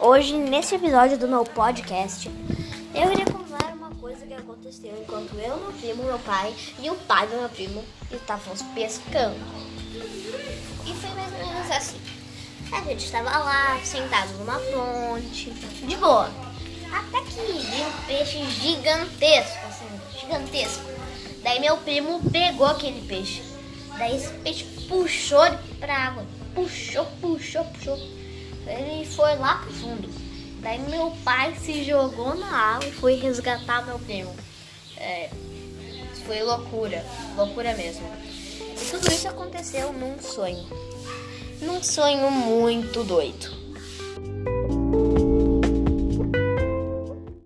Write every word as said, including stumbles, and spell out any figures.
Hoje, nesse episódio do meu podcast, eu irei contar uma coisa que aconteceu enquanto eu, meu primo, meu pai e o pai do meu primo estávamos pescando. E foi mais ou menos assim. A gente estava lá, sentado numa ponte, de boa. Até que viu um peixe gigantesco, assim, gigantesco. Daí meu primo pegou aquele peixe. Daí esse peixe puxou ele pra água. Puxou, puxou, puxou. Ele foi lá pro fundo. Daí meu pai se jogou na água e foi resgatar meu primo. É, foi loucura, loucura mesmo. E tudo isso aconteceu num sonho. Num sonho muito doido.